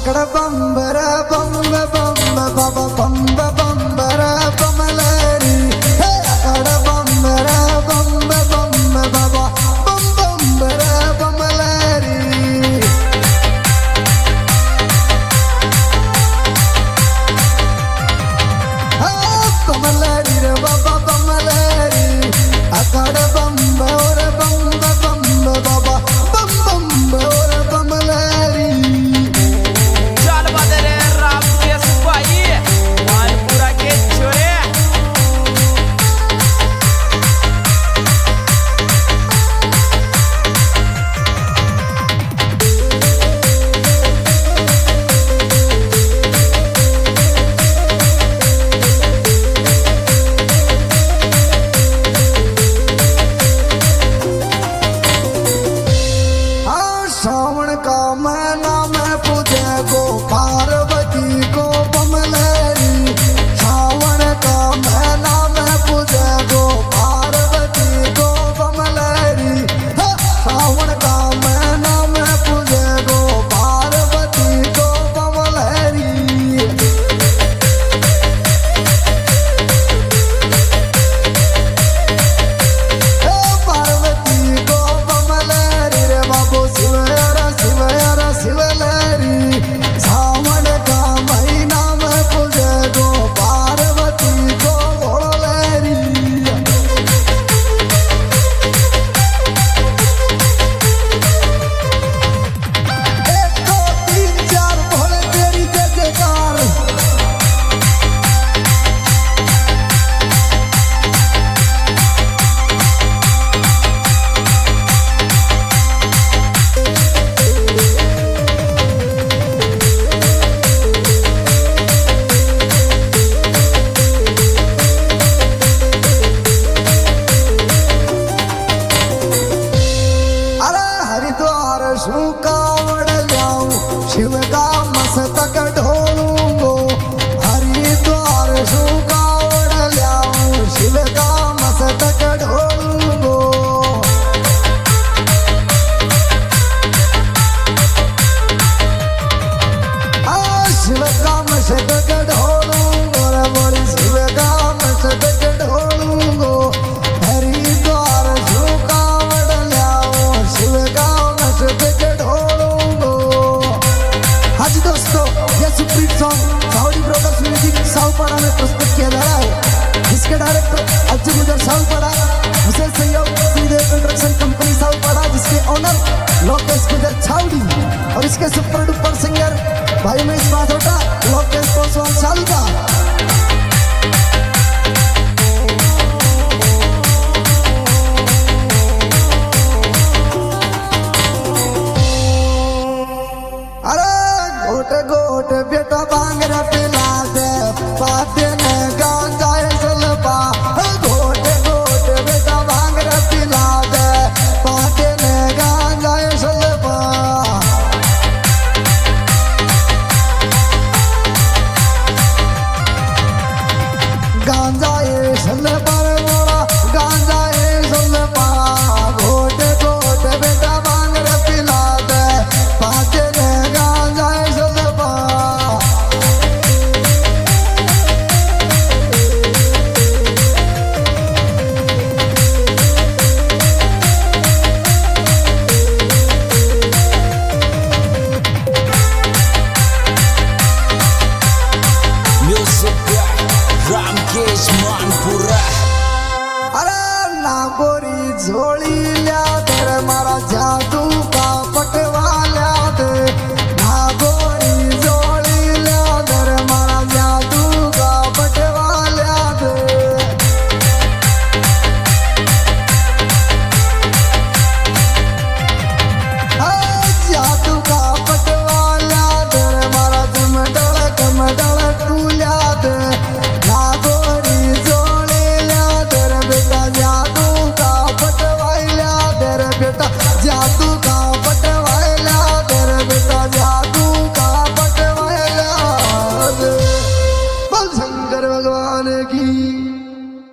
अकड़ बंबर बंब बंब बाबा बंब बंबर बमलरी अकड़ बंबर बंब बंब बाबा बम बंबर बमलरी बमलरी रे बाबा बमलरी अकड़ बंब और बंब बंब बाबा बम बंब और बमलरी श्रावण का महीना में पूजे गो पार्वती को बमलरी श्रावण का महीना में पूजे गो पार्वती को बमलरी श्रावण का महीना में पूजे गो पार्वती को बमलरी पार्वती को बमलरी रे बाबू शिवलरी सावन का महीना में पूजे गो पार्वती को भोलरी एक दो तीन चार भोले तेरी जय जयकार हरिद्वार शुकावड़ जाऊं शिव का मस्तक ढोलूंगो हरिद्वार शुकावड़ जाऊं शिव का मस्तक ढोलूंगो शिव का मस्तक ढोलूंगो रे बोली शिव का मस्तक ढोलूंगो हरिद्वार शुकावड़ जाऊं शिव का हाजी दोस्तों ये सुप्रीत सॉन्ग साउदी ब्रोदर्स म्यूजिक साउपड़ा में प्रस्तुत किया जा रहा है जिसके डायरेक्टर अर्जुन उदर साउपड़ा विशेष सहयोग श्रीदेव प्रोडक्शन कंपनी साउपड़ा जिसके ओनर लोकेश गुजर छावड़ी और इसके सुपर डुपर सिंगर भाई महेश माथोटा लोकेश पोसवान सालका गोट गोट बेटा बांगरा पे